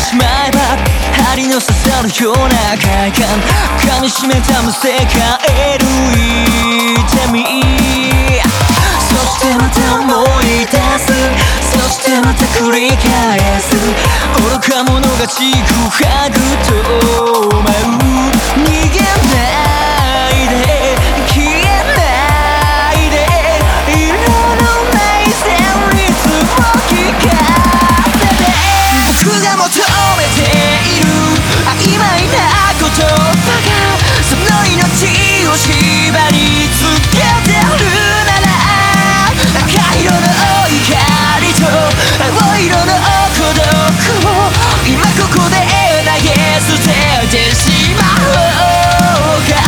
しまえば針の刺さるような快感噛みしめた無世界ル痛みそしてまた思い出すそしてまた繰り返す愚か者がちぐはぐと舞う逃げないで消えないで色のない旋律を聞かせて僕が求めている曖昧な言葉がその命を縛りつけてるなら赤色の怒りと青色の孤独を今ここで投げ捨ててしまおうか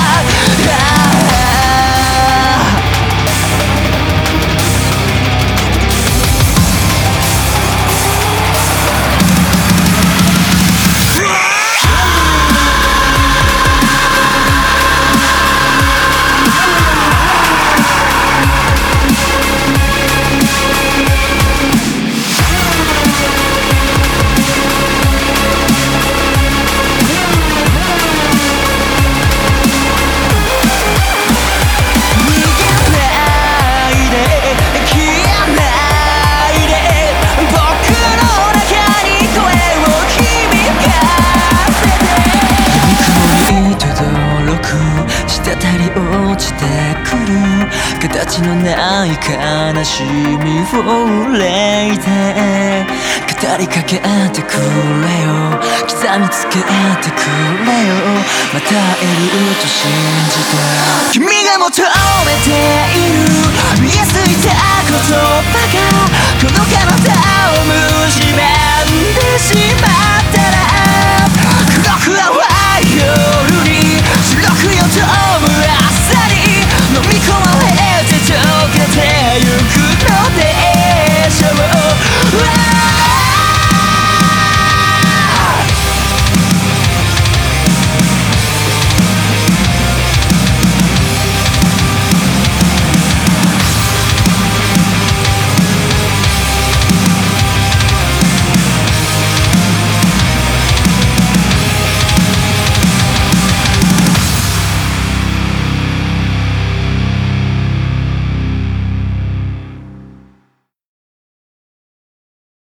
落ちてくる形のない悲しみを憂いて語りかけてくれよ刻みつけてくれよまた会えると信じて君が求めている見えすぎた言葉がこの彼方